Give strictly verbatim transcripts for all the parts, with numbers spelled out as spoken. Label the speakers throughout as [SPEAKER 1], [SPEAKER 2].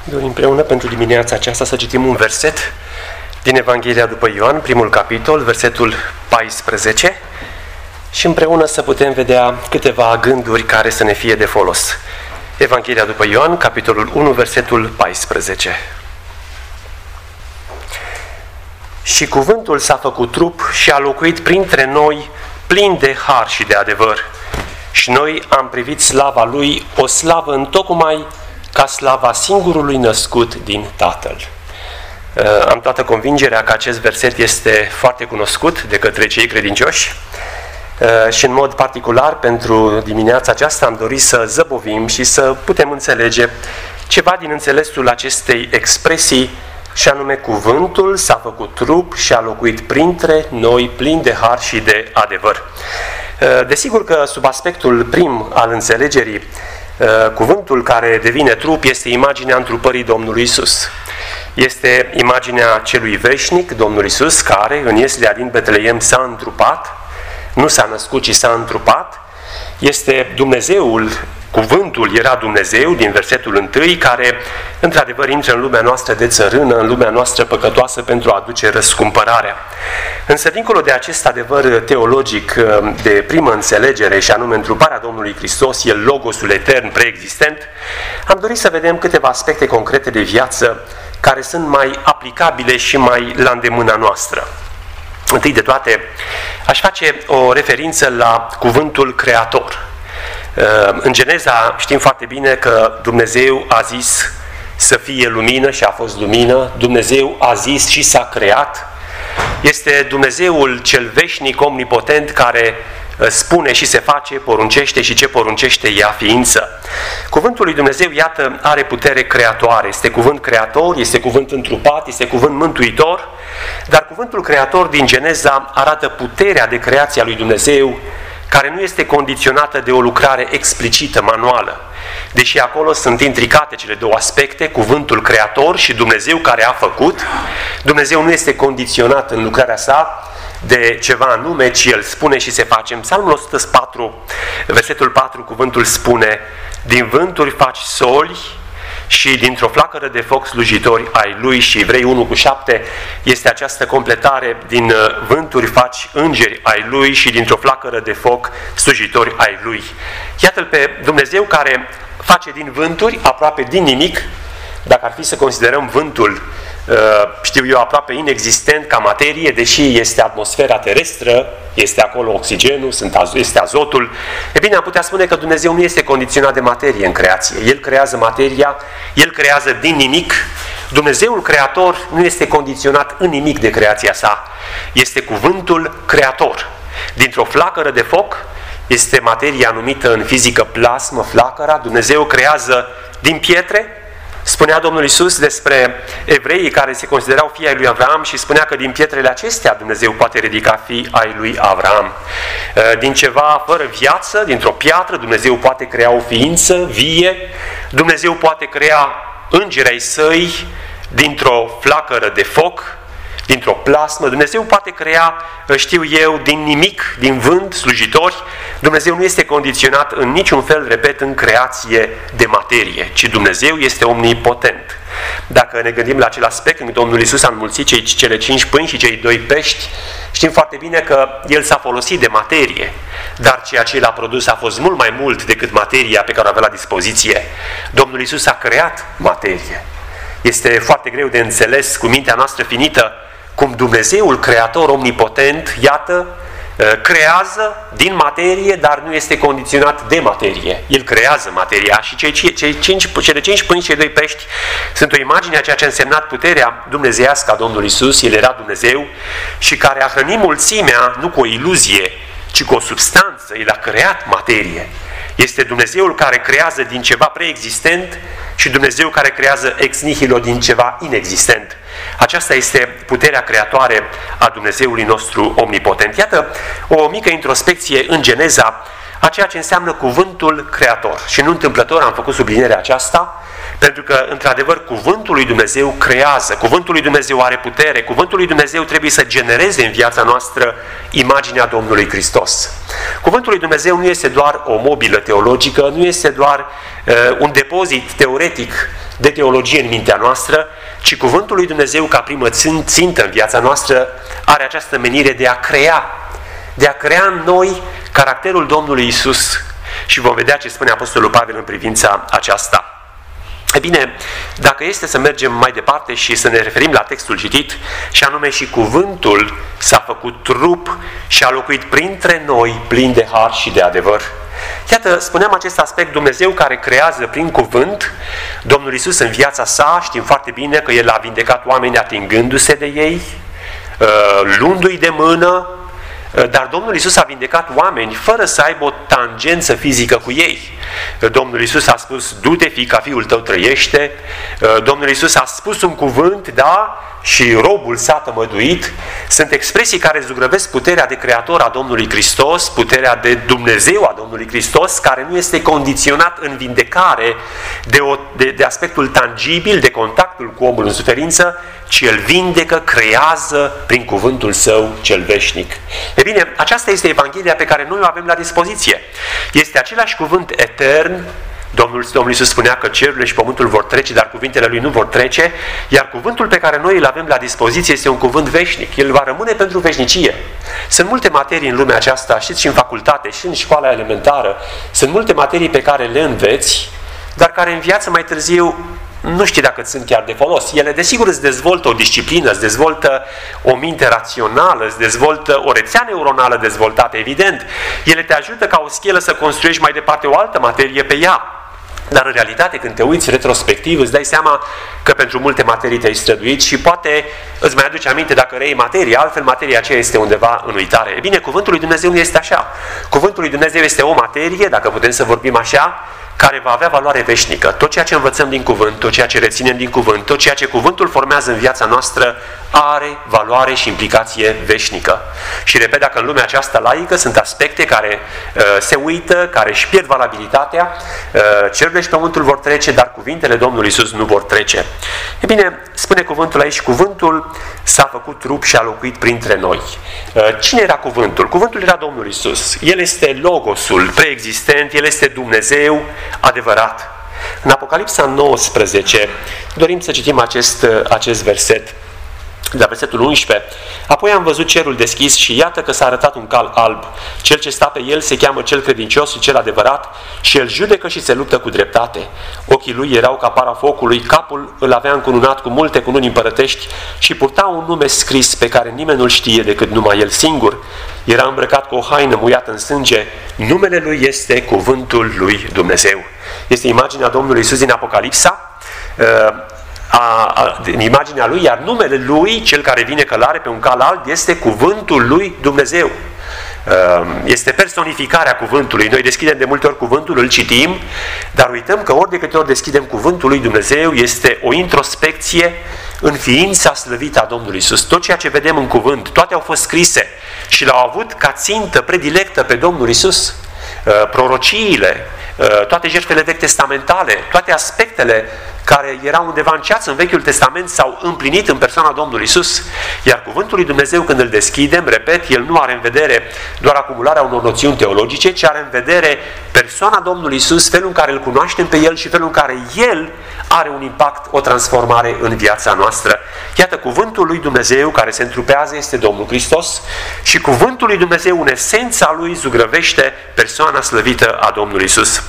[SPEAKER 1] Doi împreună pentru dimineața aceasta să citim un verset din Evanghelia după Ioan, primul capitol, versetul paisprezece, și împreună să putem vedea câteva gânduri care să ne fie de folos. Evanghelia după Ioan, capitolul unu, versetul paisprezece. Și cuvântul s-a făcut trup și a locuit printre noi, plin de har și de adevăr. Și noi am privit slava lui, o slavă întocmai ca slava singurului născut din Tatăl. Am toată convingerea că acest verset este foarte cunoscut de către cei credincioși și în mod particular pentru dimineața aceasta am dorit să zăbovim și să putem înțelege ceva din înțelesul acestei expresii, și anume cuvântul s-a făcut trup și a locuit printre noi, plin de har și de adevăr. Desigur că sub aspectul prim al înțelegerii, cuvântul care devine trup este imaginea întrupării Domnului Iisus. Este imaginea celui veșnic, Domnul Iisus, care în Ieslea din Betleem s-a întrupat, nu s-a născut, ci s-a întrupat. Este Dumnezeul, cuvântul era Dumnezeu, din versetul întâi, care într-adevăr intră în lumea noastră de țărână, în lumea noastră păcătoasă pentru a aduce răscumpărarea. Însă, dincolo de acest adevăr teologic de primă înțelegere, și anume întruparea Domnului Hristos, El Logosul etern, preexistent, am dorit să vedem câteva aspecte concrete de viață care sunt mai aplicabile și mai la îndemâna noastră. Întâi de toate, aș face o referință la cuvântul creator. În Geneza știm foarte bine că Dumnezeu a zis să fie lumină și a fost lumină, Dumnezeu a zis și s-a creat. Este Dumnezeul cel veșnic, omnipotent, care spune și se face, poruncește și ce poruncește ia ființă. Cuvântul lui Dumnezeu, iată, are putere creatoare. Este cuvânt creator, este cuvânt întrupat, este cuvânt mântuitor, dar cuvântul creator din Geneza arată puterea de creație a lui Dumnezeu, care nu este condiționată de o lucrare explicită, manuală. Deși acolo sunt intricate cele două aspecte, cuvântul creator și Dumnezeu care a făcut, Dumnezeu nu este condiționat în lucrarea sa de ceva anume, ci El spune și se face. În Psalmul o sută patru, versetul patru, cuvântul spune: din vânturi faci soli și dintr-o flacără de foc slujitori ai Lui. Și Evrei unu cu șapte este această completare: din vânturi faci îngeri ai Lui și dintr-o flacără de foc slujitori ai Lui. Iată-L pe Dumnezeu care face din vânturi, aproape din nimic, dacă ar fi să considerăm vântul, știu eu, aproape inexistent ca materie, deși este atmosfera terestră, este acolo oxigenul, este azotul, e bine, am putea spune că Dumnezeu nu este condiționat de materie în creație. El creează materia, El creează din nimic. Dumnezeul creator nu este condiționat în nimic de creația sa. Este cuvântul creator. Dintr-o flacără de foc, este materia numită în fizică plasmă, flacăra. Dumnezeu creează din pietre. Spunea Domnul Iisus despre evreii care se considerau fii ai lui Avram și spunea că din pietrele acestea Dumnezeu poate ridica fii ai lui Avram. Din ceva fără viață, dintr-o piatră, Dumnezeu poate crea o ființă vie, Dumnezeu poate crea îngeri ai săi dintr-o flacără de foc, dintr-o plasmă. Dumnezeu poate crea, știu eu, din nimic, din vânt, slujitori. Dumnezeu nu este condiționat în niciun fel, repet, în creație de materie, ci Dumnezeu este omnipotent. Dacă ne gândim la acel aspect când Domnul Iisus a înmulțit cei, cele cinci pâini și cei doi pești, știm foarte bine că El s-a folosit de materie, dar ceea ce El a produs a fost mult mai mult decât materia pe care o avea la dispoziție. Domnul Iisus a creat materie. Este foarte greu de înțeles cu mintea noastră finită cum Dumnezeul creator omnipotent, iată, creează din materie, dar nu este condiționat de materie. El creează materia și cei, cei cinci, cele cinci pâini și cei doi pești sunt o imagine a ceea ce a însemnat puterea dumnezeiască a Domnului Iisus. El era Dumnezeu și care a hrănit mulțimea nu cu o iluzie, ci cu o substanță. El a creat materie. Este Dumnezeul care creează din ceva preexistent și Dumnezeu care creează ex nihilo din ceva inexistent. Aceasta este puterea creatoare a Dumnezeului nostru omnipotent. Iată o mică introspecție în Geneza a ceea ce înseamnă cuvântul creator. Și nu întâmplător am făcut sublinierea aceasta, pentru că, într-adevăr, cuvântul lui Dumnezeu creează, cuvântul lui Dumnezeu are putere, cuvântul lui Dumnezeu trebuie să genereze în viața noastră imaginea Domnului Hristos. Cuvântul lui Dumnezeu nu este doar o mobilă teologică, nu este doar uh, un depozit teoretic de teologie în mintea noastră, ci Cuvântul lui Dumnezeu, ca primă țintă în viața noastră, are această menire de a crea, de a crea în noi caracterul Domnului Iisus. Și vom vedea ce spune Apostolul Pavel în privința aceasta. E bine, dacă este să mergem mai departe și să ne referim la textul citit, și anume și cuvântul s-a făcut trup și a locuit printre noi plin de har și de adevăr. Iată, spuneam acest aspect, Dumnezeu care creează prin cuvânt, Domnul Iisus în viața sa, știm foarte bine că El a vindecat oameni atingându-se de ei, luându-i de mână, dar Domnul Iisus a vindecat oameni fără să aibă o tangență fizică cu ei. Domnul Iisus a spus, du-te, fiica, fiul tău trăiește. Domnul Iisus a spus un cuvânt, da, și robul s-a tămăduit. Sunt expresii care zugrăvesc puterea de creator a Domnului Hristos, puterea de Dumnezeu a Domnului Hristos, care nu este condiționat în vindecare de, o, de, de aspectul tangibil, de contactul cu omul în suferință, ci El vindecă, creează prin cuvântul Său cel veșnic. E bine, aceasta este Evanghelia pe care noi o avem la dispoziție. Este același cuvânt etern. Domnul, Domnul Iisus spunea că cerurile și pământul vor trece, dar cuvintele Lui nu vor trece, iar cuvântul pe care noi îl avem la dispoziție este un cuvânt veșnic. El va rămâne pentru veșnicie. Sunt multe materii în lumea aceasta, știți, și în facultate, și în școala elementară, sunt multe materii pe care le înveți, dar care în viață mai târziu nu știi dacă sunt chiar de folos. Ele, desigur, îți dezvoltă o disciplină, îți dezvoltă o minte rațională, îți dezvoltă o rețea neuronală dezvoltată, evident. Ele te ajută ca o schelă să construiești mai departe o altă materie pe ea. Dar în realitate, când te uiți retrospectiv, îți dai seama că pentru multe materii te-ai străduit și poate îți mai aduce aminte dacă reiei materia, altfel materia aceea este undeva în uitare. E bine, cuvântul lui Dumnezeu nu este așa. Cuvântul lui Dumnezeu este o materie, dacă putem să vorbim așa, care va avea valoare veșnică. Tot ceea ce învățăm din cuvânt, tot ceea ce reținem din cuvânt, tot ceea ce cuvântul formează în viața noastră are valoare și implicație veșnică. Și repet, dacă în lumea aceasta laică sunt aspecte care uh, se uită, care își pierd valabilitatea, uh, cerurile și pământul vor trece, dar cuvintele Domnului Iisus nu vor trece. E bine, spune cuvântul aici, cuvântul s-a făcut trup și a locuit printre noi. Uh, cine era cuvântul? Cuvântul era Domnul Iisus. El este Logosul preexistent, El este Dumnezeu adevărat. În Apocalipsa nouăsprezece dorim să citim acest, acest verset, la versetul unsprezece. Apoi am văzut cerul deschis și iată că s-a arătat un cal alb. Cel ce sta pe el se cheamă cel credincios și cel adevărat și el judecă și se luptă cu dreptate. Ochii lui erau ca para focului, capul îl avea încununat cu multe cununi împărătești și purta un nume scris pe care nimeni nu-l știe decât numai el singur. Era îmbrăcat cu o haină muiată în sânge. Numele lui este Cuvântul lui Dumnezeu. Este imaginea Domnului Iisus din Apocalipsa, A, a, în imaginea lui, iar numele lui, cel care vine călare pe un cal alb, este Cuvântul lui Dumnezeu. Este personificarea cuvântului. Noi deschidem de multe ori cuvântul, îl citim, dar uităm că ori de câte ori deschidem cuvântul lui Dumnezeu, este o introspecție în ființa slăvită a Domnului Iisus. Tot ceea ce vedem în cuvânt, toate au fost scrise și l-au avut ca țintă predilectă pe Domnul Iisus. Prorociile, toate jertfele vechi testamentale, toate aspectele care erau undeva în ceață în Vechiul Testament s-au împlinit în persoana Domnului Iisus. Iar cuvântul lui Dumnezeu, când îl deschidem, repet, el nu are în vedere doar acumularea unor noțiuni teologice, ci are în vedere persoana Domnului Iisus, felul în care îl cunoaștem pe el și felul în care el are un impact, o transformare în viața noastră. Iată, cuvântul lui Dumnezeu care se întrupează este Domnul Hristos și cuvântul lui Dumnezeu în esența lui zugrăvește persoana slăvită a Domnului Iisus.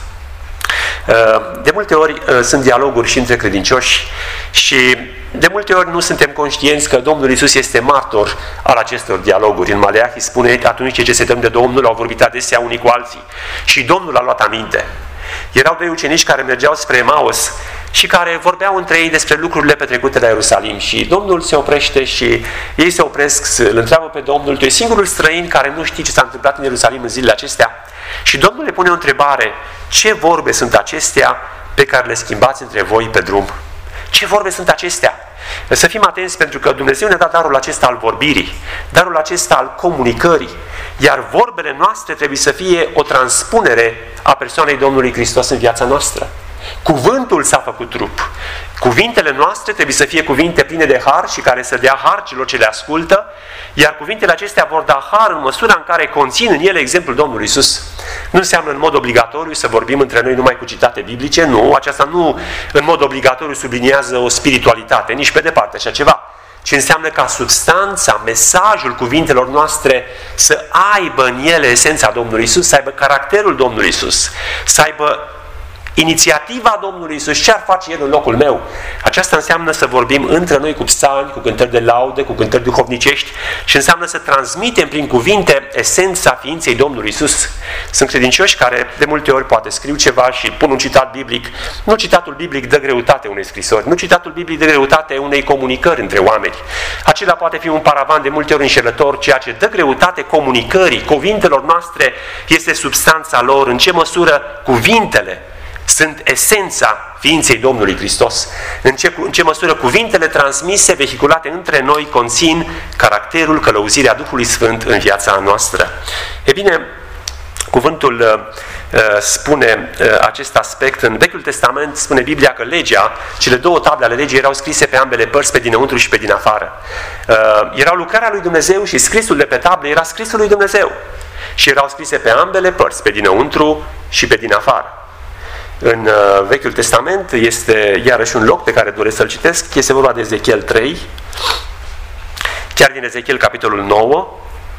[SPEAKER 1] De multe ori sunt dialoguri și între credincioși și de multe ori nu suntem conștienți că Domnul Iisus este martor al acestor dialoguri. În Maleahi spune, atunci ce se tem de Domnul, au vorbit adesea unii cu alții și Domnul a luat aminte. Erau doi ucenici care mergeau spre Emaus și care vorbeau între ei despre lucrurile petrecute la Ierusalim și Domnul se oprește și ei se opresc, îl întreabă pe Domnul, tu ești singurul străin care nu știi ce s-a întâmplat în Ierusalim în zilele acestea? Și Domnul le pune o întrebare, ce vorbe sunt acestea pe care le schimbați între voi pe drum? Ce vorbe sunt acestea? Să fim atenți pentru că Dumnezeu ne-a dat darul acesta al vorbirii, darul acesta al comunicării, iar vorbele noastre trebuie să fie o transpunere a persoanei Domnului Hristos în viața noastră. Cuvântul s-a făcut trup. Cuvintele noastre trebuie să fie cuvinte pline de har și care să dea har celor ce le ascultă, iar cuvintele acestea vor da har în măsura în care conțin în ele exemplul Domnului Iisus. Nu înseamnă în mod obligatoriu să vorbim între noi numai cu citate biblice, nu, aceasta nu în mod obligatoriu subliniază o spiritualitate, nici pe departe așa ceva, ci înseamnă ca substanța, mesajul cuvintelor noastre să aibă în ele esența Domnului Iisus, să aibă caracterul Domnului Iisus, să aibă inițiativa Domnului Iisus, ce ar face El în locul meu? Aceasta înseamnă să vorbim între noi cu psalmi, cu cântări de laude, cu cântări duhovnicești și înseamnă să transmitem prin cuvinte esența ființei Domnului Iisus. Sunt credincioși care de multe ori poate scriu ceva și pun un citat biblic. Nu citatul biblic dă greutate unei scrisori, nu citatul biblic dă greutate unei comunicări între oameni. Acela poate fi un paravan de multe ori înșelător, ceea ce dă greutate comunicării, cuvintelor noastre este substanța lor, în ce măsură cuvintele sunt esența ființei Domnului Hristos. În ce, în ce măsură cuvintele transmise, vehiculate între noi, conțin caracterul, călăuzirea Duhului Sfânt în viața noastră. E bine, cuvântul uh, spune uh, acest aspect. În Vechiul Testament spune Biblia că legea, cele două table ale legii erau scrise pe ambele părți, pe dinăuntru și pe din afară. Uh, erau lucrarea lui Dumnezeu și scrisul de pe table era scrisul lui Dumnezeu. Și erau scrise pe ambele părți, pe dinăuntru și pe din afară. În uh, Vechiul Testament este iarăși un loc pe care doresc să-l citesc, este vorba de Ezechiel trei, chiar din Ezechiel capitolul nouă,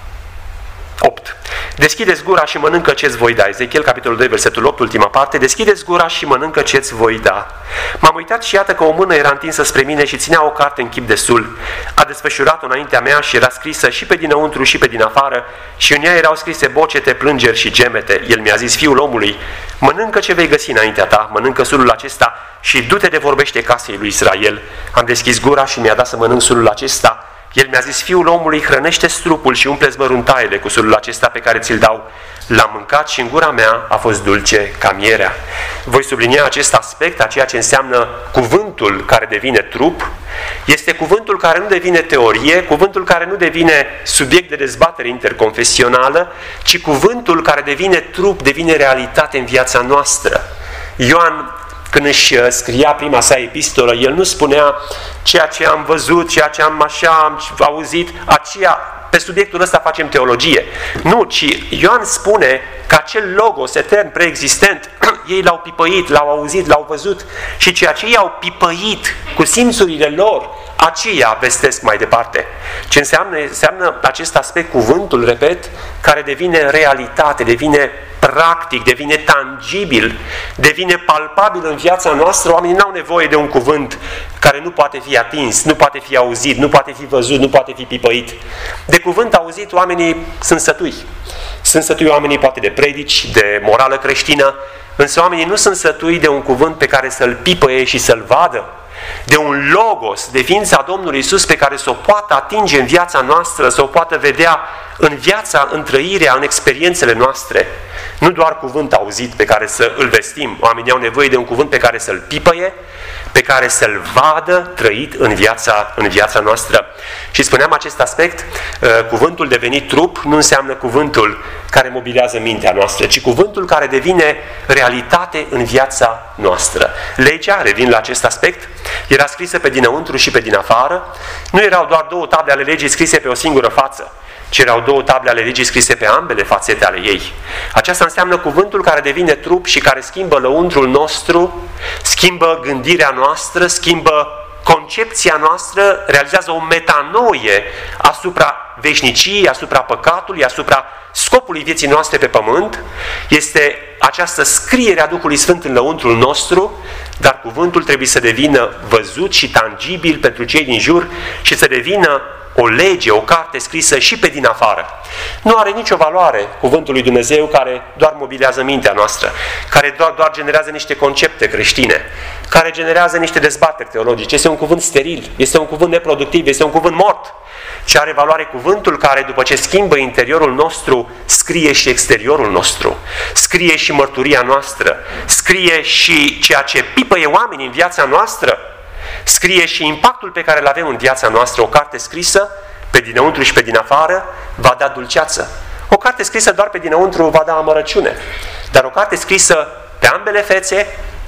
[SPEAKER 1] opt. Deschideți gura și mănâncă ce-ți voi da. Ezechiel capitolul doi, versetul opt, ultima parte. Deschideți gura și mănâncă ce-ți voi da. M-am uitat și iată că o mână era întinsă spre mine și ținea o carte în chip de sul. A desfășurat-o înaintea mea și era scrisă și pe dinăuntru și pe din afară și în ea erau scrise bocete, plângeri și gemete. El mi-a zis: fiul omului, mănâncă ce vei găsi înaintea ta, mănâncă sulul acesta și du-te de vorbește casei lui Israel. Am deschis gura și mi-a dat să mănânc sulul acesta. El mi-a zis: fiul omului, hrănește-ți trupul și umple-ți măruntaiele cu sulul acesta pe care ți-l dau. L-am mâncat și în gura mea a fost dulce ca mierea. Voi sublinia acest aspect a ceea ce înseamnă cuvântul care devine trup. Este cuvântul care nu devine teorie, cuvântul care nu devine subiect de dezbatere interconfesională, ci cuvântul care devine trup, devine realitate în viața noastră. Ioan, când își scria prima sa epistolă, el nu spunea ceea ce am văzut, ceea ce am așa am auzit, aceea, pe subiectul ăsta facem teologie. Nu, ci Ioan spune că acel logos etern, preexistent, ei l-au pipăit, l-au auzit, l-au văzut și ceea ce ei au pipăit cu simțurile lor, aceea vestesc mai departe. Ce înseamnă? Înseamnă acest aspect, cuvântul, repet, care devine realitate, devine practic, devine tangibil, devine palpabil în viața noastră. Oamenii n-au nevoie de un cuvânt care nu poate fi atins, nu poate fi auzit, nu poate fi văzut, nu poate fi pipăit. De cuvânt auzit, oamenii sunt sătui. Sunt sătui oamenii poate de predici, de morală creștină, însă oamenii nu sunt sătui de un cuvânt pe care să-l pipăie și să-l vadă, de un logos, de ființa Domnului Iisus pe care să o poată atinge în viața noastră, să o poată vedea în viața, în trăirea, în experiențele noastre. Nu doar cuvânt auzit pe care să îl vestim. Oamenii au nevoie de un cuvânt pe care să-l pipăie, pe care să-l vadă trăit în viața, în viața noastră. Și spuneam acest aspect, cuvântul devenit trup nu înseamnă cuvântul care mobilează mintea noastră, ci cuvântul care devine realitate în viața noastră. Legea, revin la acest aspect, era scrisă pe dinăuntru și pe din afară. Nu erau doar două table ale legii scrise pe o singură față, ci erau două table ale legii scrise pe ambele fațete ale ei. Aceasta înseamnă cuvântul care devine trup și care schimbă lăuntrul nostru, schimbă gândirea noastră, schimbă concepția noastră, realizează o metanoie asupra veșniciei, asupra păcatului, asupra scopului vieții noastre pe pământ. Este această scriere a Duhului Sfânt în lăuntrul nostru, dar cuvântul trebuie să devină văzut și tangibil pentru cei din jur și să devină o lege, o carte scrisă și pe din afară. Nu are nicio valoare cuvântul lui Dumnezeu care doar mobilează mintea noastră, care doar, doar generează niște concepte creștine, care generează niște dezbateri teologice. Este un cuvânt steril, este un cuvânt neproductiv, este un cuvânt mort. Ce are valoare cuvântul care, după ce schimbă interiorul nostru, scrie și exteriorul nostru, scrie și mărturia noastră, scrie și ceea ce pipăie oamenii în viața noastră, scrie și impactul pe care îl avem în viața noastră. O carte scrisă pe dinăuntru și pe din afară va da dulceață. O carte scrisă doar pe dinăuntru va da amărăciune. Dar o carte scrisă pe ambele fețe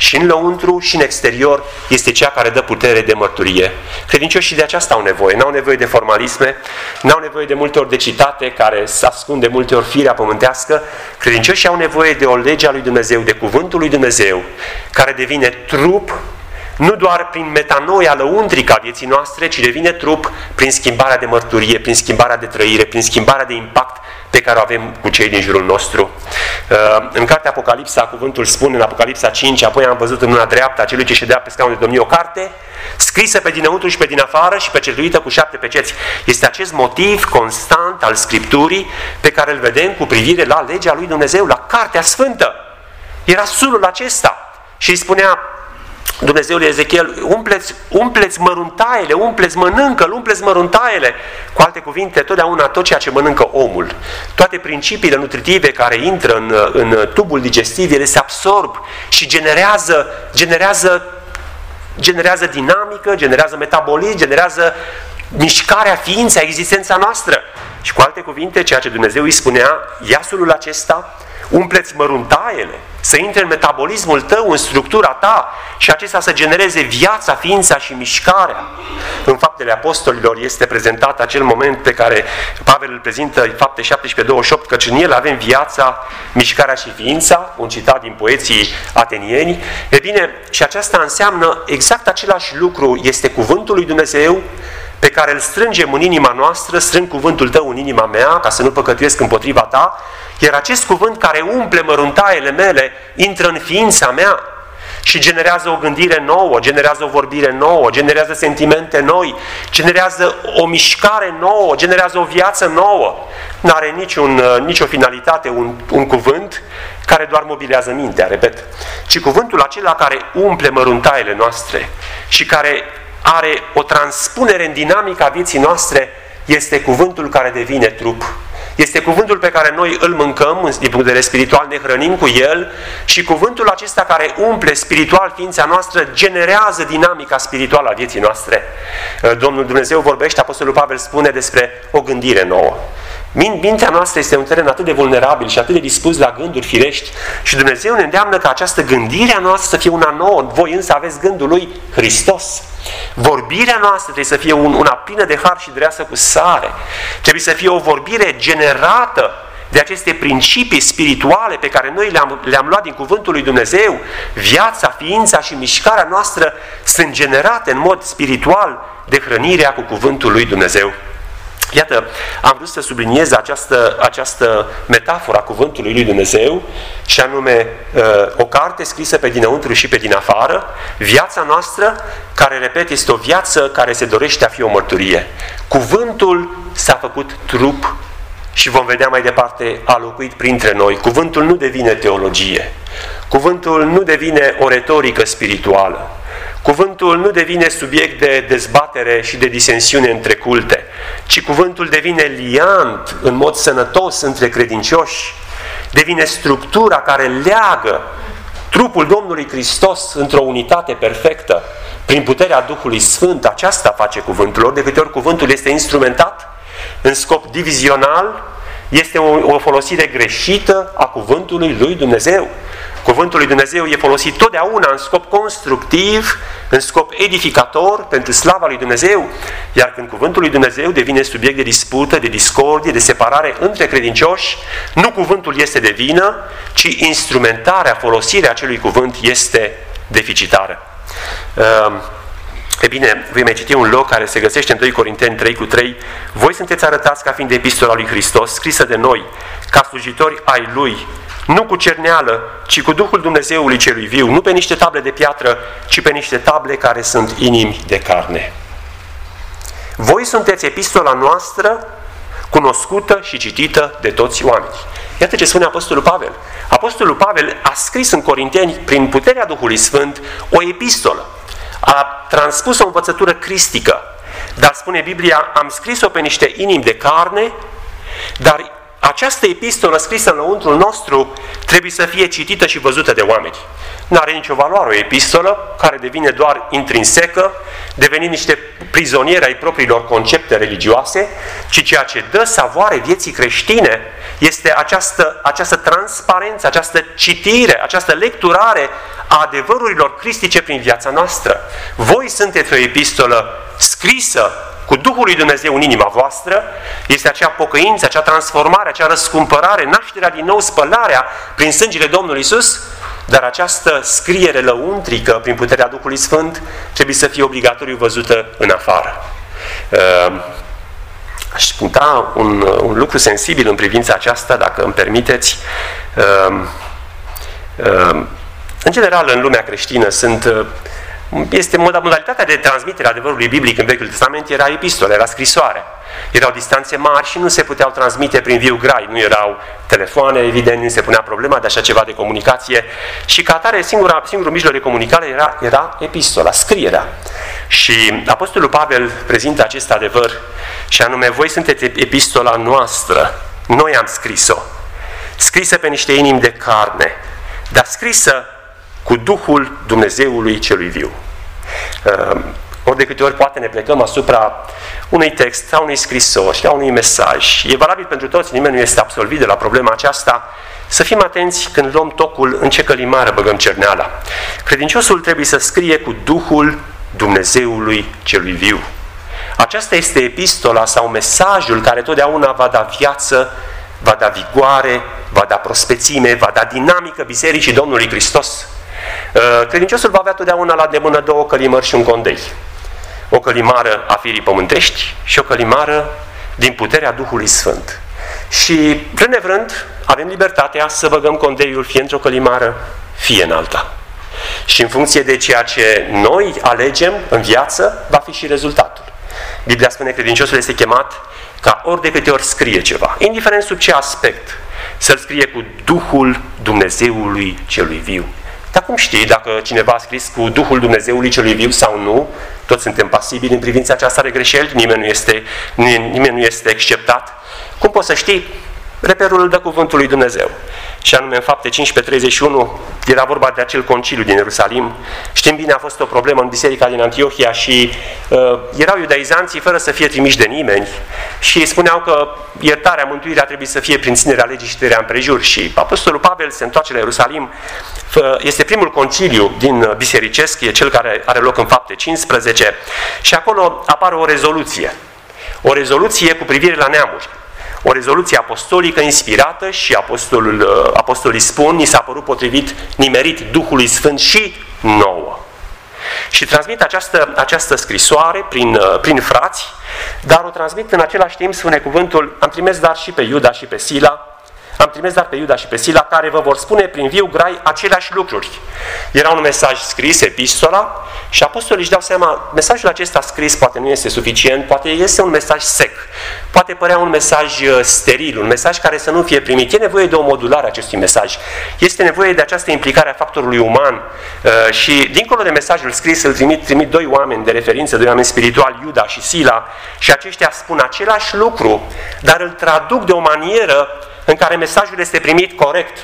[SPEAKER 1] și în lăuntru și în exterior este cea care dă putere de mărturie. Credincioșii de aceasta au nevoie, n-au nevoie de formalisme, n-au nevoie de multe ori de citate care să ascunde multe ori firea pământească. Credincioșii au nevoie de o lege a lui Dumnezeu, de cuvântul lui Dumnezeu, care devine trup, nu doar prin metanoia lăuntrică a vieții noastre, ci devine trup prin schimbarea de mărturie, prin schimbarea de trăire, prin schimbarea de impact pe care o avem cu cei din jurul nostru. În cartea Apocalipsa, cuvântul spune în Apocalipsa cinci, apoi am văzut în mâna dreaptă a celui ce ședea pe scaunul de domnie o carte, scrisă pe dinăuntru și pe din afară și pecetuită cu șapte peceți. Este acest motiv constant al Scripturii pe care îl vedem cu privire la legea lui Dumnezeu, la Cartea Sfântă. Era sulul acesta și îi spunea Dumnezeul Ezechiel, umpleți, umpleți măruntaiele, umpleți mănâncă-l, umpleți măruntaiele. Cu alte cuvinte, totdeauna tot ceea ce mănâncă omul, toate principiile nutritive care intră în, în tubul digestiv, ele se absorb și generează, generează, generează dinamică, generează metabolism, generează mișcarea ființei, existența noastră. Și cu alte cuvinte, ceea ce Dumnezeu îi spunea, ia sulul acesta, umpleți măruntaiele, să intre în metabolismul tău, în structura ta și acesta să genereze viața, ființa și mișcarea. În Faptele Apostolilor este prezentat acel moment pe care Pavel îl prezintă în Fapte șaptesprezece douăzeci și opt, căci în el avem viața, mișcarea și ființa, un citat din poeții atenieni. E bine, și aceasta înseamnă exact același lucru, este cuvântul lui Dumnezeu pe care îl strângem în inima noastră, strâng cuvântul tău în inima mea, ca să nu păcătuiesc împotriva ta, iar acest cuvânt care umple măruntaiele mele intră în ființa mea și generează o gândire nouă, generează o vorbire nouă, generează sentimente noi, generează o mișcare nouă, generează o viață nouă. N-are niciun, nicio finalitate un, un cuvânt care doar mobilează mintea, repet, ci cuvântul acela care umple măruntaiele noastre și care are o transpunere în dinamica vieții noastre, este cuvântul care devine trup. Este cuvântul pe care noi îl mâncăm, din punct de vedere spiritual, ne hrănim cu el și cuvântul acesta care umple spiritual ființa noastră generează dinamica spirituală a vieții noastre. Domnul Dumnezeu vorbește, Apostolul Pavel spune despre o gândire nouă. Mintea noastră este un teren atât de vulnerabil și atât de dispus la gânduri firești și Dumnezeu ne îndeamnă ca această gândire a noastră să fie una nouă. Voi însă aveți gândul lui Hristos. Vorbirea noastră trebuie să fie una plină de har și dreasă cu sare. Trebuie să fie o vorbire generată de aceste principii spirituale pe care noi le-am, le-am luat din cuvântul lui Dumnezeu. Viața, ființa și mișcarea noastră sunt generate în mod spiritual de hrănirea cu cuvântul lui Dumnezeu. Iată, am vrut să subliniez această, această metaforă a cuvântului lui Dumnezeu și anume o carte scrisă pe dinăuntru și pe din afară, viața noastră, care, repet, este o viață care se dorește a fi o mărturie. Cuvântul s-a făcut trup și vom vedea mai departe, a locuit printre noi. Cuvântul nu devine teologie, cuvântul nu devine o retorică spirituală, cuvântul nu devine subiect de dezbatere și de disensiune între culte, ci cuvântul devine liant în mod sănătos între credincioși, devine structura care leagă trupul Domnului Hristos într-o unitate perfectă, prin puterea Duhului Sfânt. Aceasta face cuvântul. Ori de câte ori cuvântul este instrumentat în scop divizional, este o, o folosire greșită a cuvântului lui Dumnezeu. Cuvântul lui Dumnezeu e folosit totdeauna în scop constructiv, în scop edificator, pentru slava lui Dumnezeu. Iar când cuvântul lui Dumnezeu devine subiect de dispută, de discordie, de separare între credincioși, nu cuvântul este de vină, ci instrumentarea, folosirea acelui cuvânt este deficitară. E bine, voi mai citi un loc care se găsește în doi Corinteni trei cu trei. Voi sunteți arătați ca fiind de epistola lui Hristos, scrisă de noi, ca slujitori ai Lui, nu cu cerneală, ci cu Duhul Dumnezeului celui viu, nu pe niște table de piatră, ci pe niște table care sunt inimi de carne. Voi sunteți epistola noastră, cunoscută și citită de toți oamenii. Iată ce spune Apostolul Pavel. Apostolul Pavel a scris în Corinteni, prin puterea Duhului Sfânt, o epistolă. A transpus o învățătură cristică, dar spune Biblia, am scris-o pe niște inimi de carne, dar această epistolă scrisă în lăuntrul nostru trebuie să fie citită și văzută de oameni. Nu are nicio valoare o epistolă care devine doar intrinsecă, devenind niște prizonieri ai propriilor concepte religioase, ci ceea ce dă savoare vieții creștine este această, această transparență, această citire, această lecturare a adevărurilor cristice prin viața noastră. Voi sunteți o epistolă scrisă cu Duhul lui Dumnezeu în inima voastră, este acea pocăință, acea transformare, acea răscumpărare, nașterea din nou, spălarea prin sângele Domnului Iisus, dar această scriere lăuntrică prin puterea Duhului Sfânt trebuie să fie obligatoriu văzută în afară. Aș spunea un, un lucru sensibil în privința aceasta, dacă îmi permiteți. În general, în lumea creștină sunt... Este modalitatea de transmitere a adevărului biblic în Vechiul Testament era epistole, era scrisoare. Erau distanțe mari și nu se puteau transmite prin viu grai, nu erau telefoane, evident, nu se punea problema de așa ceva de comunicație și ca atare singura, singurul mijloc de comunicare era, era epistola, scrierea. Și Apostolul Pavel prezintă acest adevăr și anume, voi sunteți epistola noastră, noi am scris-o, scrisă pe niște inimi de carne, dar scrisă cu Duhul Dumnezeului celui viu. Uh, ori de câte ori poate ne plecăm asupra unui text, a unei scrisori, a unui mesaj. E valabil pentru toți, nimeni nu este absolvit de la problema aceasta. Să fim atenți când luăm tocul în ce călimară băgăm cerneala. Credinciosul trebuie să scrie cu Duhul Dumnezeului celui viu. Aceasta este epistola sau mesajul care totdeauna va da viață, va da vigoare, va da prospețime, va da dinamică Bisericii Domnului Hristos. Credinciosul va avea totdeauna la demână două călimări și un condei. O călimară a firii pământești și o călimară din puterea Duhului Sfânt. Și, vrând nevrând, avem libertatea să băgăm condeiul fie într-o călimară, fie în alta. Și în funcție de ceea ce noi alegem în viață, va fi și rezultatul. Biblia spune că credinciosul este chemat ca ori de câte ori scrie ceva, indiferent sub ce aspect, să-l scrie cu Duhul Dumnezeului celui viu. Dar cum știi dacă cineva a scris cu Duhul Dumnezeului celui viu sau nu? Toți suntem pasibili în privința aceasta de greșeli, nimeni nu este, nimeni nu este exceptat. Cum poți să știi? Reperul îl dă cuvântul lui Dumnezeu. Și anume în Fapte cincisprezece treizeci și unu era vorba de acel conciliu din Ierusalim. Știm bine, a fost o problemă în biserica din Antiohia și uh, erau iudaizanții fără să fie trimiși de nimeni și spuneau că iertarea, mântuirea trebuie să fie prin ținerea legii și tăierea împrejur. Și Apostolul Pavel se întoarce la Ierusalim. Este primul conciliu din bisericesc, e cel care are loc în Fapte cincisprezece și acolo apare o rezoluție. O rezoluție cu privire la neamuri. O rezoluție apostolică inspirată și apostolul, apostolii spun, ni s-a părut potrivit, nimerit Duhului Sfânt și nouă. Și transmit această, această scrisoare prin, prin frați, dar o transmit în același timp, spune cuvântul, am trimis dar și pe Iuda și pe Sila, am trimis dar pe Iuda și pe Sila, care vă vor spune prin viu grai aceleași lucruri. Era un mesaj scris, epistola, și apostolii își dau seama, mesajul acesta scris poate nu este suficient, poate este un mesaj sec, poate părea un mesaj steril, un mesaj care să nu fie primit. E nevoie de o modulare a acestui mesaj. Este nevoie de această implicare a factorului uman și, dincolo de mesajul scris, îl trimit, trimit doi oameni de referință, doi oameni spirituali, Iuda și Sila, și aceștia spun același lucru, dar îl traduc de o manieră în care mesajul este primit corect.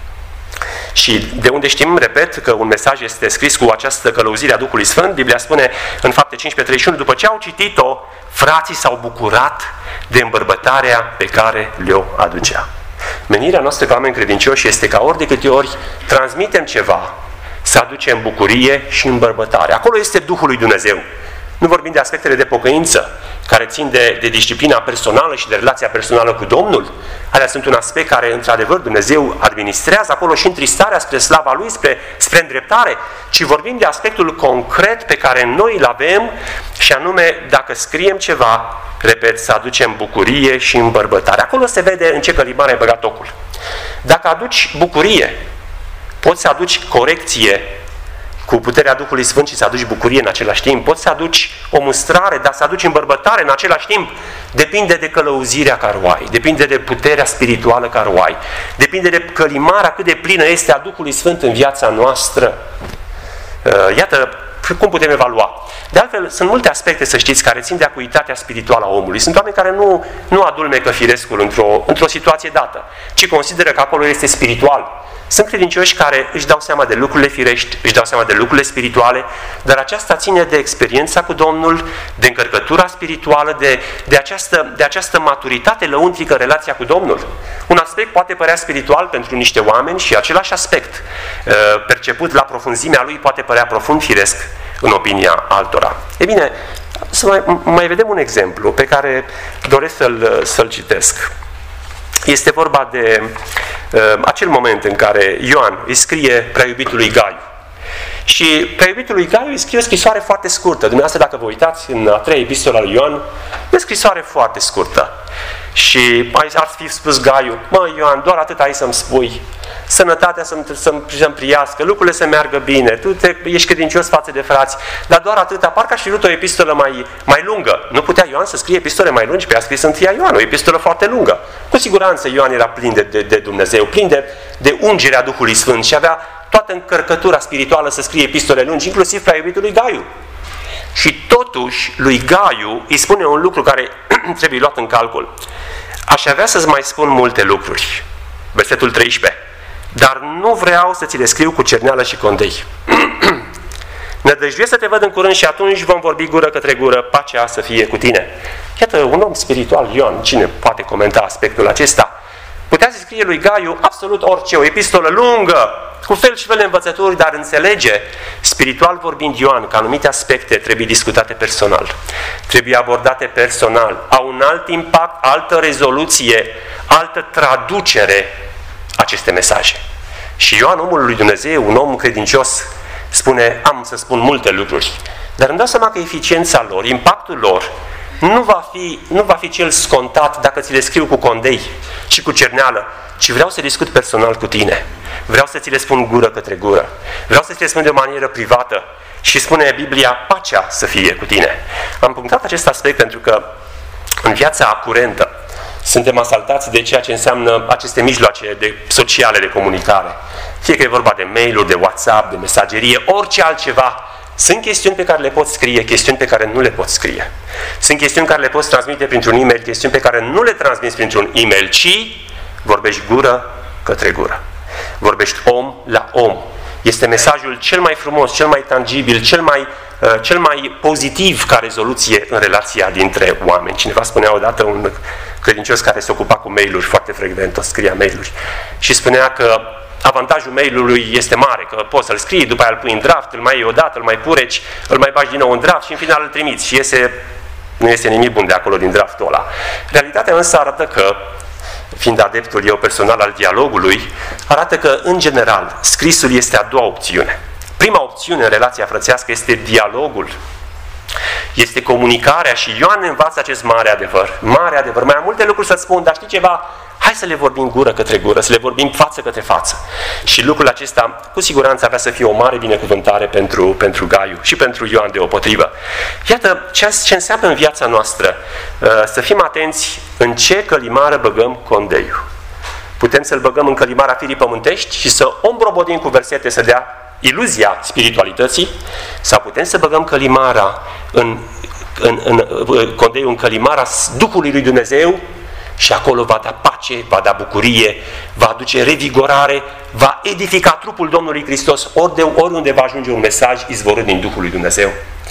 [SPEAKER 1] Și de unde știm, repet, că un mesaj este scris cu această călăuzire a Duhului Sfânt, Biblia spune în Fapte cincisprezece treizeci și unu, după ce au citit-o, frații s-au bucurat de îmbărbătarea pe care le-o aducea. Menirea noastră ca oameni credincioși este ca ori de câte ori transmitem ceva, să aducem bucurie și îmbărbătare. Acolo este Duhul lui Dumnezeu. Nu vorbim de aspectele de pocăință, care țin de, de disciplina personală și de relația personală cu Domnul. Alea sunt un aspect care, într-adevăr, Dumnezeu administrează acolo și întristarea spre slava Lui, spre, spre îndreptare, ci vorbim de aspectul concret pe care noi îl avem și anume, dacă scriem ceva, repet, să aducem bucurie și îmbărbătare. Acolo se vede în ce călimare ai băgat ocul. Dacă aduci bucurie, poți să aduci corecție cu puterea Duhului Sfânt și să aduci bucurie în același timp. Poți să aduci o mustrare, dar să aduci îmbărbătare în același timp. Depinde de călăuzirea care o ai, depinde de puterea spirituală care o ai, depinde de călimarea cât de plină este a Duhului Sfânt în viața noastră. Iată, cum putem evalua? De altfel, sunt multe aspecte, să știți, care țin de acuitatea spirituală a omului. Sunt oameni care nu, nu adulmecă firescul într-o, într-o situație dată, ci consideră că acolo este spiritual. Sunt credincioși care își dau seama de lucrurile firești, își dau seama de lucrurile spirituale, dar aceasta ține de experiența cu Domnul, de încărcătura spirituală, de, de, această, de această maturitate lăuntrică în relația cu Domnul. Un aspect poate părea spiritual pentru niște oameni și același aspect, perceput la profunzimea lui, poate părea profund firesc în opinia altora. E bine, să mai, mai vedem un exemplu pe care doresc să-l, să-l citesc. Este vorba de uh, acel moment în care Ioan îi scrie prea iubitului Gaiu. Și prea iubitului Gaiu îi scrie o scrisoare foarte scurtă. Dumneavoastră, dacă vă uitați în a treia epistolă lui Ioan, e o scrisoare foarte scurtă. Și ar fi spus Gaiu: mă, Ioan, doar atât ai să-mi spui, sănătatea să-mi, să-mi, să-mi priască, lucrurile să meargă bine, tu te, ești credincios față de frați, dar doar atâta, parcă aș fi vrut o epistolă mai, mai lungă. Nu putea Ioan să scrie epistole mai lungi, pe a scris întâia Ioan, o epistolă foarte lungă. Cu siguranță Ioan era plin de, de, de Dumnezeu, plin de, de ungerea Duhului Sfânt și avea toată încărcătura spirituală să scrie epistole lungi, inclusiv prea iubitului Gaiu. Și totuși, lui Gaiu îi spune un lucru care trebuie luat în calcul. Aș avea să-ți mai spun multe lucruri. Versetul treisprezece. Dar nu vreau să ți le scriu cu cerneală și condei. Nădăjduiesc să te văd în curând și atunci vom vorbi gură către gură, pacea să fie cu tine. Iată, un om spiritual, Ioan, cine poate comenta aspectul acesta? Putea să scrie lui Gaiu absolut orice, o epistolă lungă, cu fel și fel de învățături, dar înțelege, spiritual vorbind Ioan, că anumite aspecte trebuie discutate personal, trebuie abordate personal, au un alt impact, altă rezoluție, altă traducere aceste mesaje. Și Ioan, omul lui Dumnezeu, un om credincios, spune: am să spun multe lucruri, dar îmi dau seama că eficiența lor, impactul lor, nu va fi, nu va fi cel scontat dacă ți le scriu cu condei și cu cerneală, ci vreau să discut personal cu tine. Vreau să ți le spun gură către gură. Vreau să ți le spun de o manieră privată. Și spune Biblia: pacea să fie cu tine. Am punctat acest aspect pentru că în viața curentă suntem asaltați de ceea ce înseamnă aceste mijloace de sociale de comunicare. Fie că e vorba de mail-uri, de WhatsApp, de mesagerie, orice altceva. Sunt chestiuni pe care le poți scrie, chestiuni pe care nu le poți scrie. Sunt chestiuni care le poți transmite printr-un e-mail, chestiuni pe care nu le transmiți printr-un e-mail, ci vorbești gură către gură. Vorbești om la om. Este mesajul cel mai frumos, cel mai tangibil, cel mai, uh, cel mai pozitiv ca rezoluție în relația dintre oameni. Cineva spunea odată, un credincios care se ocupa cu mail-uri foarte frecvent, o scria mail-uri, și spunea că avantajul mail-ului este mare, că poți să-l scrii, după aia îl pui în draft, îl mai iei odată, îl mai pureci, îl mai bagi din nou în draft și în final îl trimiți. Și iese, nu este nimic bun de acolo din draftul ăla. Realitatea însă arată că, fiind adeptul eu personal al dialogului, arată că, în general, scrisul este a doua opțiune. Prima opțiune în relația frățească este dialogul. Este comunicarea și Ioan ne învață acest mare adevăr. Mare adevăr. Mai am multe lucruri să-ți spun, dar știi ceva? Hai să le vorbim gură către gură, să le vorbim față către față. Și lucrul acesta, cu siguranță, avea să fie o mare binecuvântare pentru, pentru Gaiu și pentru Ioan deopotrivă. Iată ce, ce înseamnă în viața noastră să fim atenți în ce călimară băgăm condeiul. Putem să-l băgăm în călimara firii pământești și să o îmbrobodim cu versete să dea iluzia spiritualității, sau putem să băgăm călimara în, în, în condeiul în călimara Duhului lui Dumnezeu și acolo va da pace, va da bucurie, va aduce revigorare, va edifica trupul Domnului Hristos ori oriunde va ajunge un mesaj izvorât din Duhul lui Dumnezeu.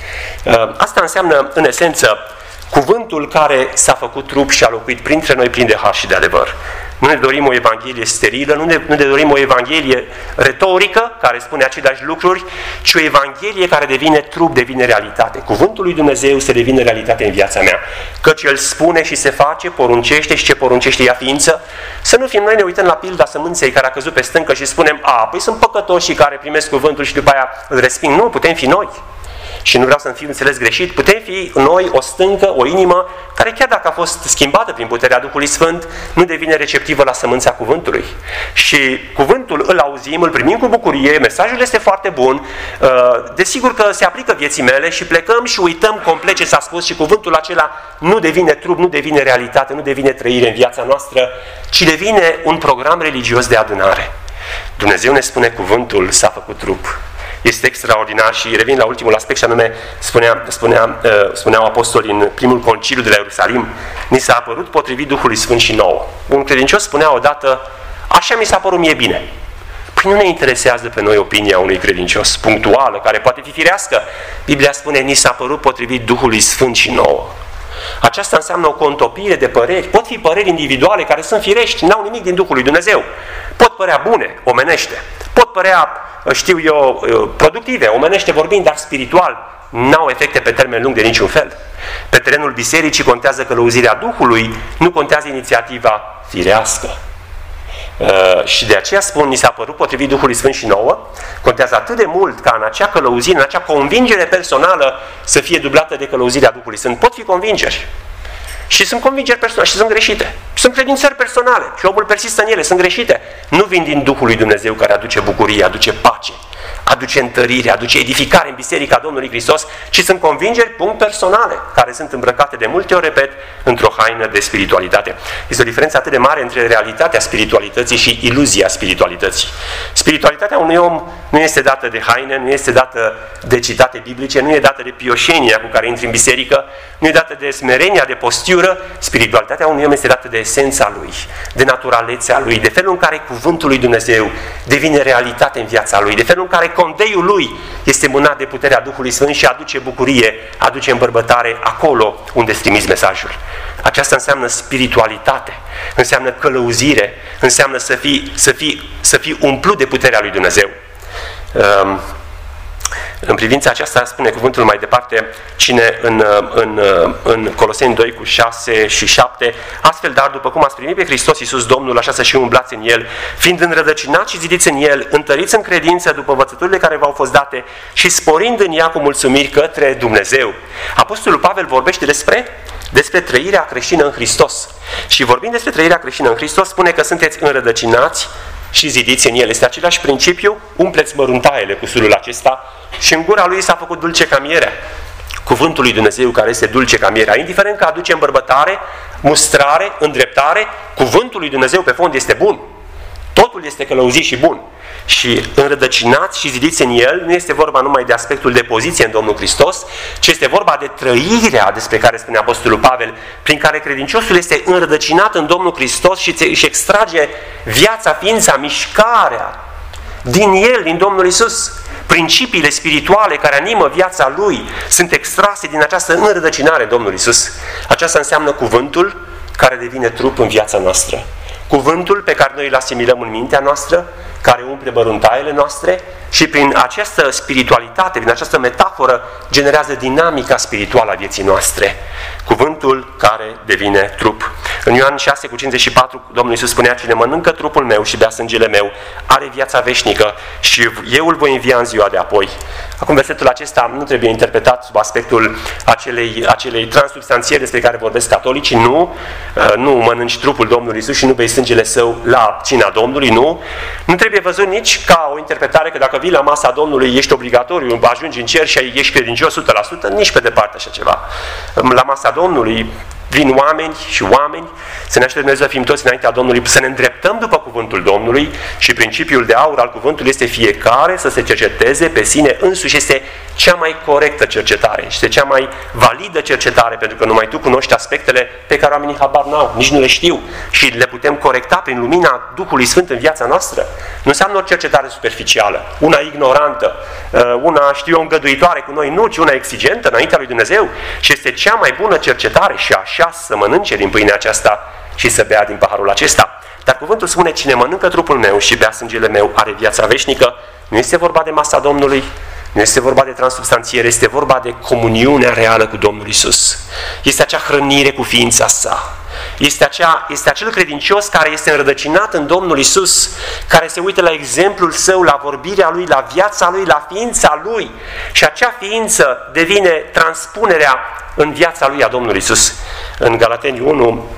[SPEAKER 1] Asta înseamnă, în esență, cuvântul care s-a făcut trup și a locuit printre noi plin de har și de adevăr. Nu ne dorim o evanghelie sterilă, nu ne, nu ne dorim o evanghelie retorică care spune aceleași lucruri, ci o evanghelie care devine trup, devine realitate. Cuvântul lui Dumnezeu se devine realitate în viața mea. Căci El spune și se face, poruncește și ce poruncește ia ființă. Să nu fim noi, ne uităm la pilda sămânței care a căzut pe stâncă și spunem: a, păi sunt păcătoși care primesc cuvântul și după aia îl resping. Nu, putem fi noi. Și nu vreau să-mi fiu înțeles greșit, putem fi noi o stâncă, o inimă, care chiar dacă a fost schimbată prin puterea Duhului Sfânt, nu devine receptivă la sămânța cuvântului. Și cuvântul îl auzim, îl primim cu bucurie, mesajul este foarte bun, desigur că se aplică vieții mele și plecăm și uităm complet ce s-a spus și cuvântul acela nu devine trup, nu devine realitate, nu devine trăire în viața noastră, ci devine un program religios de adunare. Dumnezeu ne spune: cuvântul s-a făcut trup este extraordinar și revin la ultimul aspect și anume spunea, spunea, spuneau apostolii în primul conciliu de la Ierusalim, ni s-a apărut potrivit Duhului Sfânt și nouă. Un credincios spunea odată, așa mi s-a părut mie bine. Păi nu ne interesează pe noi opinia unui credincios punctuală, care poate fi firească. Biblia spune, ni s-a părut potrivit Duhului Sfânt și nouă. Aceasta înseamnă o contopire de păreri. Pot fi păreri individuale care sunt firești, n-au nimic din Duhul lui Dumnezeu. Pot părea bune, omenește. Pot părea, știu eu, productive, omenește vorbind, dar spiritual n-au efecte pe termen lung de niciun fel. Pe terenul bisericii contează călăuzirea Duhului, nu contează inițiativa firească. Uh, și de aceea spun, ni s-a părut potrivit Duhului Sfânt și nouă, contează atât de mult ca în acea călăuzire, în acea convingere personală să fie dublată de călăuzirea Duhului Sfânt. Pot fi convingeri. Și sunt convingeri personale și sunt greșite. Sunt credințări personale și omul persistă în ele, sunt greșite. Nu vin din Duhul lui Dumnezeu care aduce bucurie, aduce pace, aduce întărire, aduce edificare în Biserica Domnului Hristos, ci sunt convingeri, punct, personale, care sunt îmbrăcate de multe ori, repet, într-o haină de spiritualitate. Este o diferență atât de mare între realitatea spiritualității și iluzia spiritualității. Spiritualitatea unui om nu este dată de haine, nu este dată de citate biblice, nu e dată de pioșenia cu care intri în biserică, nu e dată de smerenia, de postură. Spiritualitatea unui om este dată de esența lui, de naturalețea lui, de felul în care cuvântul lui Dumnezeu devine realitate în viața lui, de felul în care condeiul lui este mânat de puterea Duhului Sfânt și aduce bucurie, aduce îmbărbătare acolo unde trimiți mesajul. Aceasta înseamnă spiritualitate, înseamnă călăuzire, înseamnă să fii, să fii, să fii umplut de puterea lui Dumnezeu. Um, În privința aceasta spune cuvântul mai departe, cine în, în, în Coloseni doi cu șase și șapte, astfel, dar după cum ați primit pe Hristos Iisus Domnul, așa să și umblați în El, fiind înrădăcinați și zidiți în El, întăriți în credință după învățăturile care v-au fost date și sporind în ea cu mulțumiri către Dumnezeu. Apostolul Pavel vorbește despre, despre trăirea creștină în Hristos. Și vorbind despre trăirea creștină în Hristos, spune că sunteți înrădăcinați și zidiți în El. Este același principiu, umpleți măruntaiele cu sulul acesta și în gura lui s-a făcut dulce ca mierea. Cuvântul lui Dumnezeu care este dulce ca mierea, indiferent că aduce îmbărbătare, mustrare, îndreptare, cuvântul lui Dumnezeu pe fond este bun. Totul este călăuzit și bun. Și înrădăcinați și zidiți în El, nu este vorba numai de aspectul de poziție în Domnul Hristos, ci este vorba de trăirea despre care spune Apostolul Pavel, prin care credinciosul este înrădăcinat în Domnul Hristos și își extrage viața, ființa, mișcarea din El, din Domnul Iisus. Principiile spirituale care animă viața Lui sunt extrase din această înrădăcinare în Domnul Iisus. Aceasta înseamnă cuvântul care devine trup în viața noastră. Cuvântul pe care noi îl asimilăm în mintea noastră, care umple măruntaiele noastre și prin această spiritualitate, prin această metaforă, generează dinamica spirituală a vieții noastre. Cuvântul care devine trup. În Ioan șase cu cincizeci și patru, Domnul Iisus spunea, cine mănâncă trupul meu și bea sângele meu, are viața veșnică și eu îl voi învia în ziua de apoi. Acum, versetul acesta nu trebuie interpretat sub aspectul acelei, acelei transubstanțieri despre care vorbesc catolicii. Nu, nu mănânci trupul Domnului Iisus și nu bei sângele Său la cina Domnului, nu. Nu trebuie văzut nici ca o interpretare că dacă vii la masa Domnului ești obligatoriu, ajungi în cer și ești credincios o sută la sută, nici pe departe așa ceva. La masa Domnului vin oameni și oameni, să ne așteptăm Dumnezeu să fim toți înaintea Domnului, să ne îndreptăm după cuvântul Domnului și principiul de aur al cuvântului este fiecare să se cerceteze pe sine însuși. Este cea mai corectă cercetare, este cea mai validă cercetare, pentru că numai tu cunoști aspectele pe care oamenii habar n-au, nici nu le știu și le putem corecta prin lumina Duhului Sfânt în viața noastră. Nu înseamnă o cercetare superficială, una ignorantă, una, știu eu, îngăduitoare cu noi, nu, ci una exigentă înaintea lui Dumnezeu și este cea mai bună cercetare și așa să mănânce din pâinea aceasta și să bea din paharul acesta. Dar cuvântul spune, cine mănâncă trupul meu și bea sângele meu are viața veșnică. Nu este vorba de masa Domnului, nu este vorba de transubstanțiere, este vorba de comuniunea reală cu Domnul Iisus. Este acea hrănire cu ființa sa. Este, acea, este acel credincios care este înrădăcinat în Domnul Iisus, care se uită la exemplul Său, la vorbirea Lui, la viața Lui, la ființa Lui. Și acea ființă devine transpunerea în viața Lui a Domnului Iisus. În Galateni unu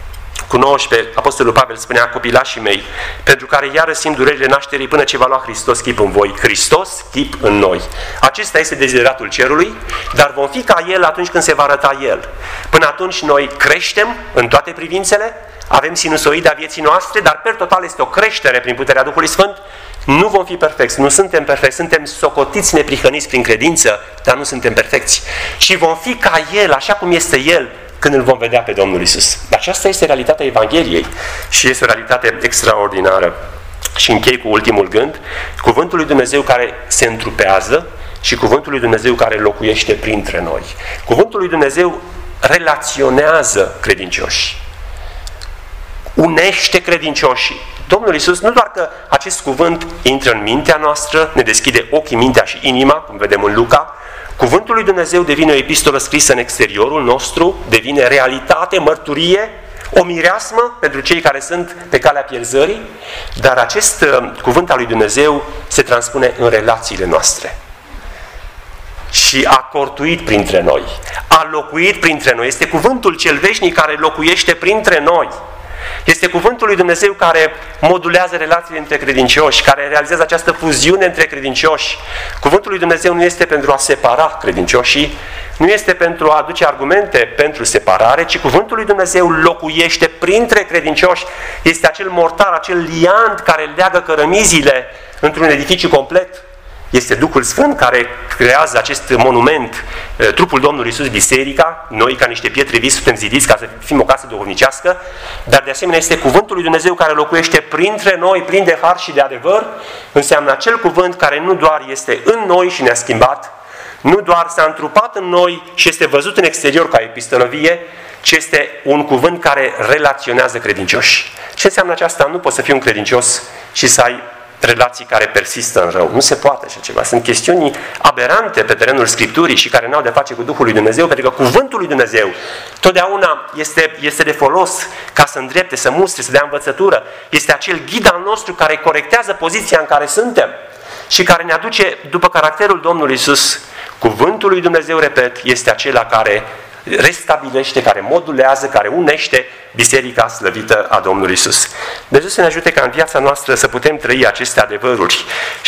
[SPEAKER 1] cu nouăsprezece, Apostolul Pavel spunea, copilașii mei, pentru care iară simt durerile nașterii până ce va lua Hristos chip în voi. Hristos chip în noi. Acesta este dezideratul cerului, dar vom fi ca El atunci când se va arăta El. Până atunci noi creștem în toate privințele, avem sinusoida vieții noastre, dar per total este o creștere prin puterea Duhului Sfânt, Nu vom fi perfecți, nu suntem perfecți, suntem socotiți neprihăniți prin credință, dar nu suntem perfecți. Și vom fi ca El, așa cum este El, când îl vom vedea pe Domnul Iisus. Aceasta este realitatea Evangheliei și este o realitate extraordinară. Și închei cu ultimul gând, cuvântul lui Dumnezeu care se întrupează și cuvântul lui Dumnezeu care locuiește printre noi. Cuvântul lui Dumnezeu relaționează credincioșii, unește credincioșii. Domnul Iisus, nu doar că acest cuvânt intră în mintea noastră, ne deschide ochii, mintea și inima, cum vedem în Luca, cuvântul lui Dumnezeu devine o epistolă scrisă în exteriorul nostru, devine realitate, mărturie, o mireasmă pentru cei care sunt pe calea pierzării, dar acest uh, cuvânt al lui Dumnezeu se transpune în relațiile noastre. Și a cortuit printre noi, a locuit printre noi. Este cuvântul cel veșnic care locuiește printre noi. Este cuvântul lui Dumnezeu care modulează relațiile între credincioși, care realizează această fuziune între credincioși. Cuvântul lui Dumnezeu nu este pentru a separa credincioșii, nu este pentru a aduce argumente pentru separare, ci cuvântul lui Dumnezeu locuiește printre credincioși. Este acel mortar, acel liant care leagă cărămizile într-un edificiu complet. Este Duhul Sfânt care creează acest monument, trupul Domnului Iisus, biserica. Noi, ca niște pietre vii, suntem zidiți ca să fim o casă duhovnicească, dar de asemenea este cuvântul lui Dumnezeu care locuiește printre noi, plin de har și de adevăr. Înseamnă acel cuvânt care nu doar este în noi și ne-a schimbat, nu doar s-a întrupat în noi și este văzut în exterior ca epistolăvie, ci este un cuvânt care relaționează credincioși. Ce înseamnă aceasta? Nu poți să fii un credincios și să ai relații care persistă în rău. Nu se poate așa ceva. Sunt chestiuni aberante pe terenul Scripturii și care n-au de face cu Duhul lui Dumnezeu, pentru că cuvântul lui Dumnezeu totdeauna este, este de folos ca să îndrepte, să mustre, să dea învățătură. Este acel ghid al nostru care corectează poziția în care suntem și care ne aduce după caracterul Domnului Iisus. Cuvântul lui Dumnezeu, repet, este acela care restabilește, care modulează, care unește biserica slăvită a Domnului Iisus. Dumnezeu să ne ajute ca în viața noastră să putem trăi aceste adevăruri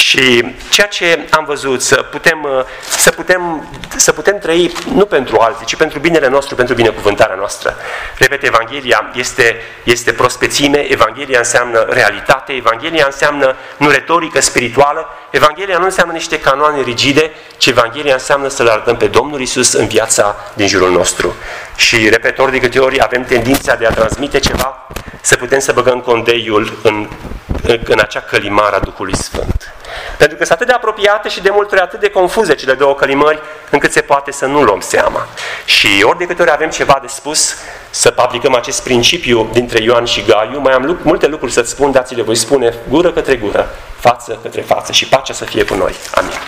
[SPEAKER 1] și ceea ce am văzut, să putem, să putem, să putem trăi nu pentru alții, ci pentru binele nostru, pentru binecuvântarea noastră. Repet, Evanghelia este, este prospețime, Evanghelia înseamnă realitate, Evanghelia înseamnă nu retorică spirituală, Evanghelia nu înseamnă niște canoane rigide, ci Evanghelia înseamnă să-L arătăm pe Domnul Iisus în viața din jurul nostru. Și, repet, ori de câte ori avem tendința de a transmite ceva, să putem să băgăm condeiul în, în acea călimară a Duhului Sfânt. Pentru că sunt atât de apropiate și de multe ori atât de confuze cele două călimări, încât se poate să nu luăm seama. Și ori de câte ori avem ceva de spus, să aplicăm acest principiu dintre Ioan și Gaiu. Mai am multe lucruri să-ți spun, dar ți le voi spune gură către gură, față către față și pacea să fie cu noi. Amin.